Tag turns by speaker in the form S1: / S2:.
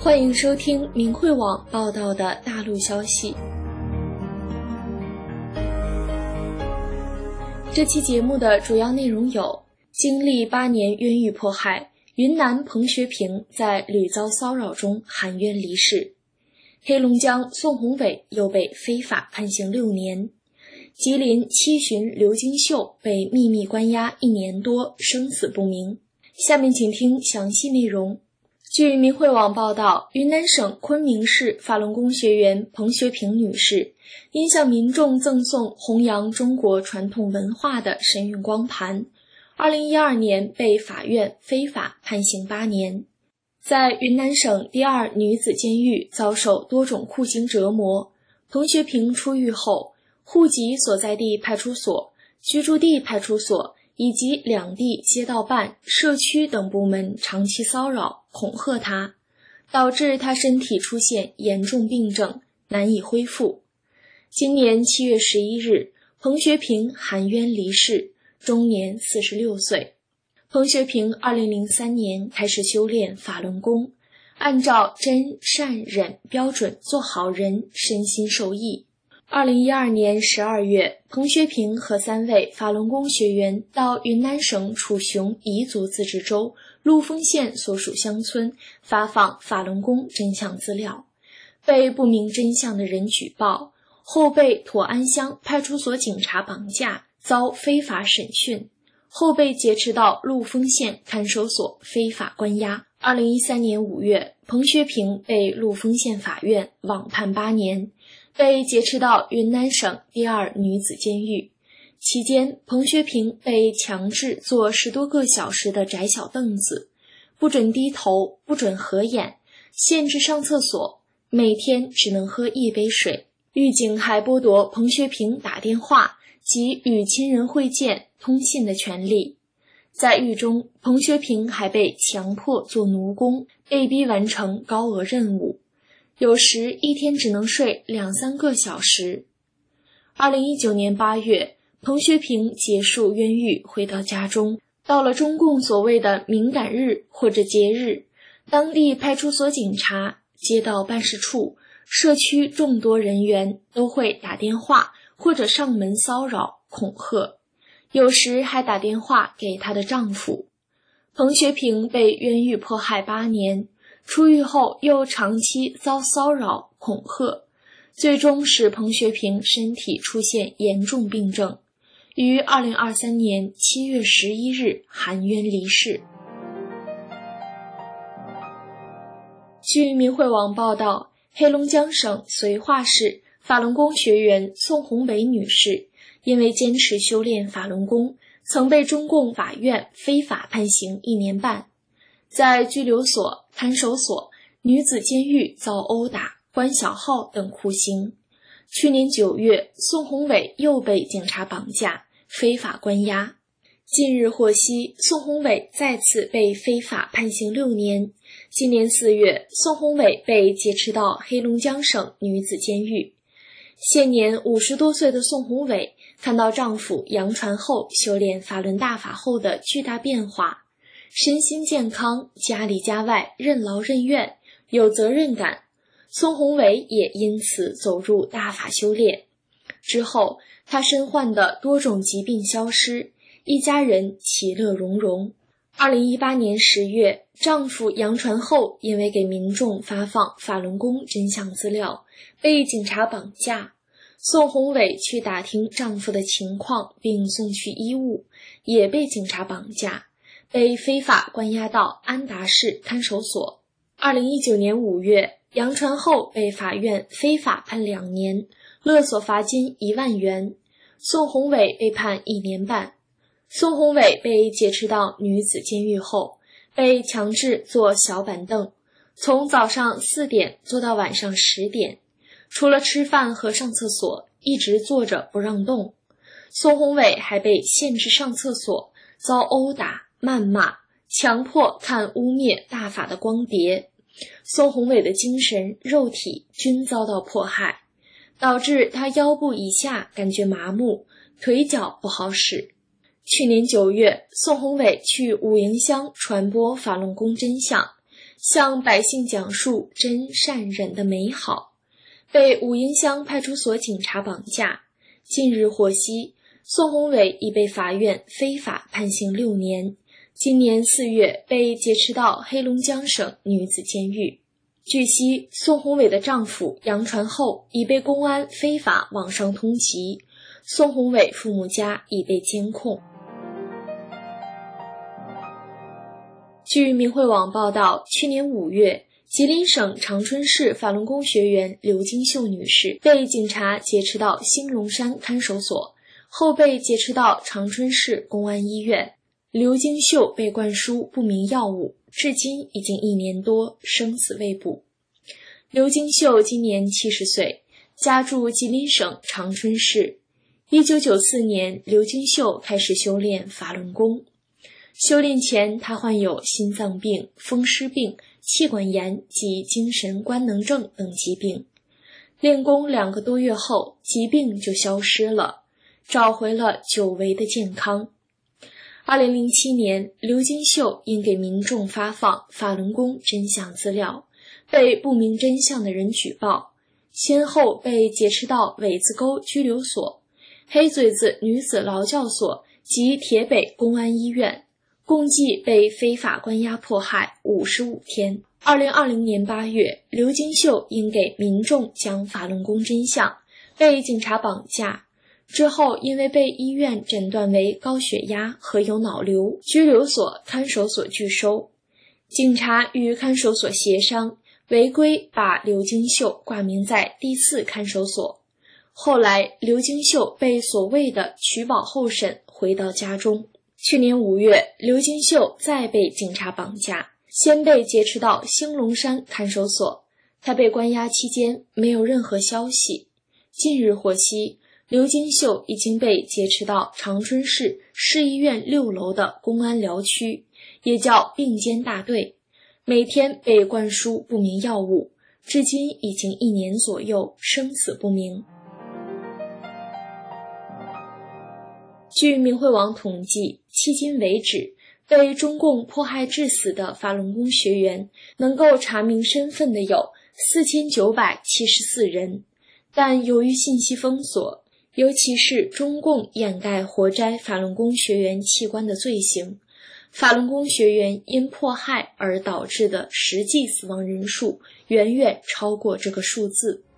S1: 欢迎收听明慧网报道的大陆消息。这期节目的主要内容有：经历8年冤狱迫害，云南彭学平在屡遭骚扰中含冤离世；黑龙江宋宏伟又被非法判刑6年；吉林七旬刘金秀被秘密关押1年多，生死不明。下面请听详细内容。据明慧网报道，云南省昆明市法轮功学员彭学平女士因向民众赠送弘扬中国传统文化的神韵光盘，2012年被法院非法判刑8年。在云南省第2女子监狱遭受多种酷刑折磨，彭学平出狱后，户籍所在地派出所、居住地派出所以及两地街道办、社区等部门长期骚扰、恐吓他，导致他身体出现严重病症，难以恢复。今年7月11日，彭学平含冤离世，终年46岁。彭学平2003年开始修炼法轮功，按照真善忍标准做好人，身心受益。2012年12月，彭学平和3位法轮功学员到云南省楚雄彝族自治州陆丰县所属乡村发放法轮功真相资料，被不明真相的人举报，后被妥安乡派出所警察绑架，遭非法审讯，后被劫持到陆丰县看守所非法关押。2013年5月，彭学平被陆丰县法院网判8年，被劫持到云南省第2女子监狱。期间，彭学平被强制坐10多个小时的窄小凳子，不准低头，不准合眼，限制上厕所，每天只能喝1杯水。狱警还剥夺彭学平打电话及与亲人会见、通信的权利。在狱中，彭学平还被强迫做奴工，被逼完成高额任务，有时一天只能睡2-3个小时。2019年8月，彭学平结束冤狱回到家中，到了中共所谓的敏感日或者节日，当地派出所警察、街道办事处、社区众多人员都会打电话或者上门骚扰、恐吓，有时还打电话给她的丈夫。彭学平被冤狱迫害8年，出狱后又长期遭骚扰、恐吓，最终使彭学平身体出现严重病症，于2023年7月11日含冤离世。据明慧网报道，黑龙江省绥化市法轮功学员宋宏伟女士因为坚持修炼法轮功，曾被中共法院非法判刑1年半，在拘留所、看守所、女子监狱遭殴打、关小号等酷刑。去年9月，宋宏伟又被警察绑架、非法关押。近日获悉，宋宏伟再次被非法判刑6年。今年4月，宋宏伟被劫持到黑龙江省女子监狱。现年50多岁的宋宏伟看到丈夫杨传后修炼法轮大法后的巨大变化，身心健康，家里家外任劳任怨，有责任感。宋宏伟也因此走入大法修炼。之后，他身患的多种疾病消失，一家人其乐融融。2018年10月，丈夫杨传后因为给民众发放法轮功真相资料，被警察绑架。宋宏伟去打听丈夫的情况并送去医务，也被警察绑架，被非法关押到安达市看守所。2019年5月，杨传后被法院非法判2年，勒索罚金1万元。宋宏伟被判1年半。宋宏伟被劫持到女子监狱后，被强制坐小板凳，从早上4点坐到晚上10点，除了吃饭和上厕所，一直坐着不让动。宋宏伟还被限制上厕所，遭殴打、谩骂，强迫看污蔑大法的光碟。宋宏伟的精神、肉体均遭到迫害，导致他腰部以下感觉麻木，腿脚不好使。去年9月，宋宏伟去五营乡传播法轮功真相， 向百姓讲述真善忍的美好，被五营乡派出所警察绑架。近日获悉，宋宏伟已被法院非法判刑6年，今年4月被劫持到黑龙江省女子监狱。据悉，宋宏伟的丈夫杨传厚已被公安非法网上通缉，宋宏伟父母家已被监控。据明慧网报道，去年5月，吉林省长春市法轮功学员刘金秀女士被警察劫持到兴隆山看守所，后被劫持到长春市公安医院。刘金秀被灌输不明药物，至今已经1年多，生死未卜。刘金秀今年70岁，家住吉林省长春市。1994年，刘金秀开始修炼法轮功。修炼前，他患有心脏病、风湿病、气管炎及精神官能症等疾病。练功2个多月后，疾病就消失了，找回了久违的健康。2007年，刘金秀因给民众发放法轮功真相资料，被不明真相的人举报，先后被劫持到苇子沟拘留所、黑嘴子女子劳教所及铁北公安医院，共计被非法关押迫害55天。2020年8月，刘金秀因给民众讲法轮功真相，被警察绑架。之后因为被医院诊断为高血压和有脑瘤，拘留所、看守所拒收。警察与看守所协商，违规把刘金秀挂名在第4看守所。后来，刘金秀被所谓的取保候审回到家中。去年5月，刘金秀再被警察绑架，先被劫持到兴隆山看守所。他被关押期间没有任何消息。近日获悉，刘金秀已经被劫持到长春市市医院6楼的公安疗区，也叫并监大队，每天被灌输不明药物，至今已经1年左右，生死不明。据明慧网统计，迄今为止，被中共迫害致死的法轮功学员能够查明身份的有4974人，但由于信息封锁，尤其是中共掩盖活摘法轮功学员器官的罪行，法轮功学员因迫害而导致的实际死亡人数远远超过这个数字。